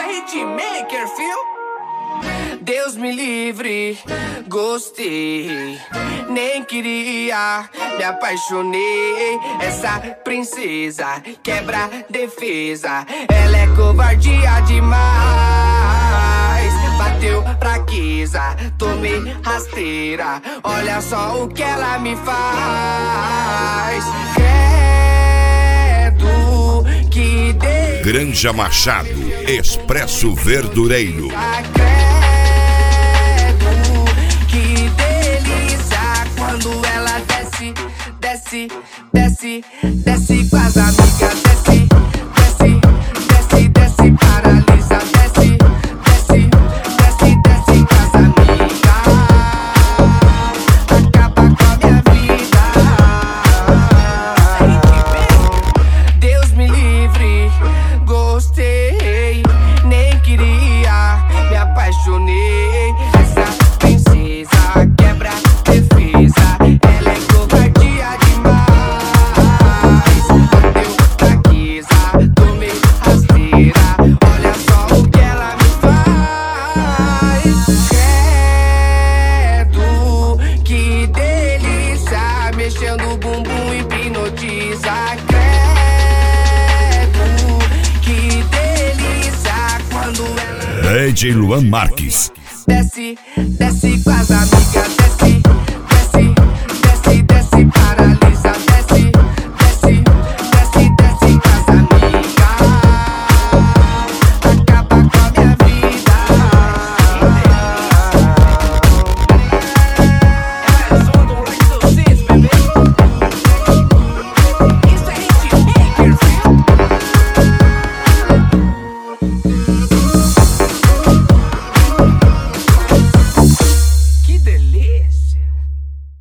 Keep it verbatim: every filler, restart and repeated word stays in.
Hitmaker, fio. Deus me livre, gostei, nem queria, me apaixonei. Essa princesa quebra defesa, ela é covardia demais. Bateu fraqueza, tomei rasteira, olha só o que ela me faz. Credo, que delícia. Granja Machado, Expresso Verdureiro. Que delícia quando ela desce, desce, desce, desce com as amigas, desce, desce, desce, desce, paralisa, desce, desce, desce, desce com as amigas, acaba com a minha vida. Deus me livre, gostei, nem queria, me apaixonei. Essa princesa quebra defesa, ela é covardia demais. Bateu fraqueza, tomei rasteira, olha só o que ela me faz. Credo, que delícia, mexendo o bumbum hipnotiza. Credo, que delícia quando ela D J Luan Marques. desce, desce